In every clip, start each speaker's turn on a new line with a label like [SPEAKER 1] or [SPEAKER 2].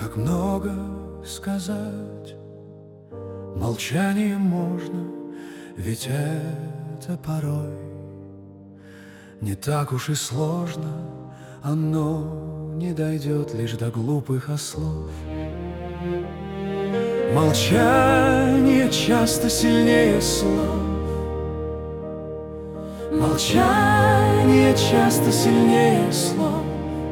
[SPEAKER 1] Как много сказать молчанием можно, ведь это порой не так уж и сложно. Оно не дойдет лишь до глупых ослов. Молчание часто сильнее слов. Молчание часто сильнее слов.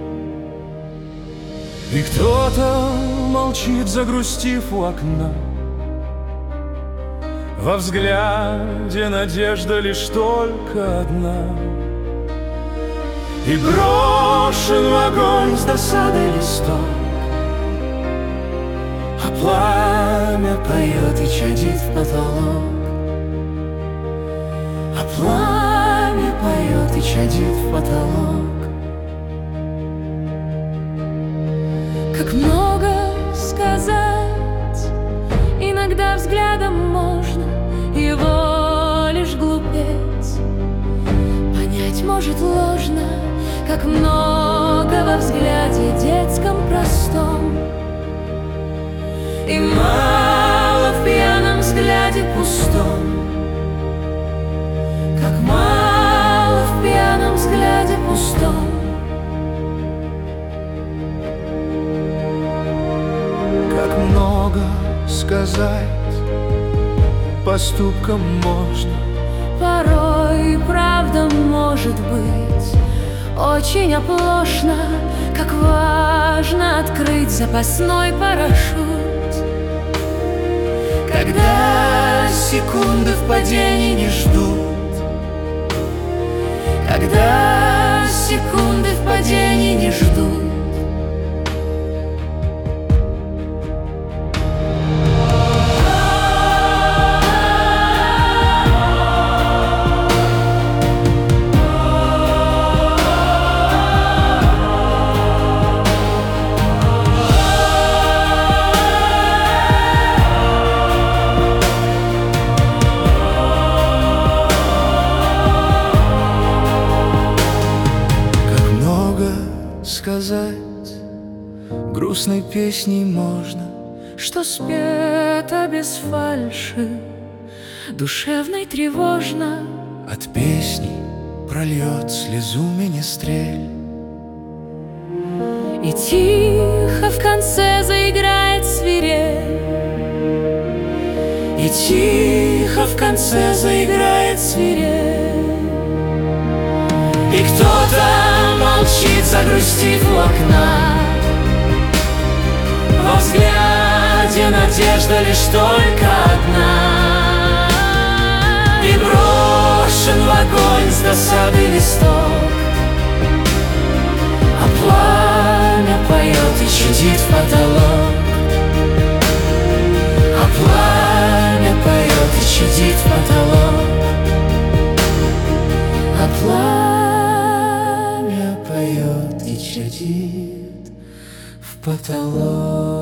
[SPEAKER 1] И кто-то молчит, загрустив у окна. Во взгляде надежда лишь только одна. И брошен в огонь с досадой листок, а пламя поет и чадит в потолок. А пламя поет и чадит в потолок.
[SPEAKER 2] Как много сказать, иногда взглядом можно его лишь глупец понять может ложно. Как много во взгляде детском простом, и мало в пьяном взгляде пустом. Как мало в пьяном взгляде пустом.
[SPEAKER 1] Как много сказать поступком можно.
[SPEAKER 2] Порой правда может быть очень оплошно. Как важно открыть запасной парашют,
[SPEAKER 1] Когда секунды в падении не ждут.
[SPEAKER 2] когда секунды в падении не ждут.
[SPEAKER 1] Сказать грустной песней можно,
[SPEAKER 2] Что спето без фальши, душевно и тревожно.
[SPEAKER 1] от песни прольет слезу министрель.
[SPEAKER 2] И тихо в конце заиграет свирель.
[SPEAKER 1] И тихо в конце заиграет свирель. И кто-то молчит, загрустив у окна. Во взгляде надежда лишь только одна. И брошен в огонь с досады листок, а пламя поет и чадит в потолок. А пламя поет и чадит в потолок. А пламя поет и чадит в потолок.